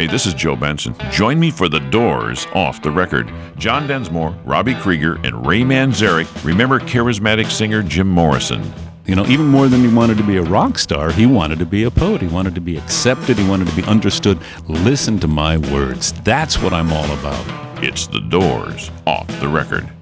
Hey, this is Joe Benson. Join me for The Doors Off the Record. John Densmore, Robbie Krieger, and Ray Manzarek. Remember charismatic singer Jim Morrison. You know, even more than he wanted to be a rock star, he wanted to be a poet. He wanted to be accepted. He wanted to be understood. Listen to my words. That's what I'm all about. It's The Doors Off the Record.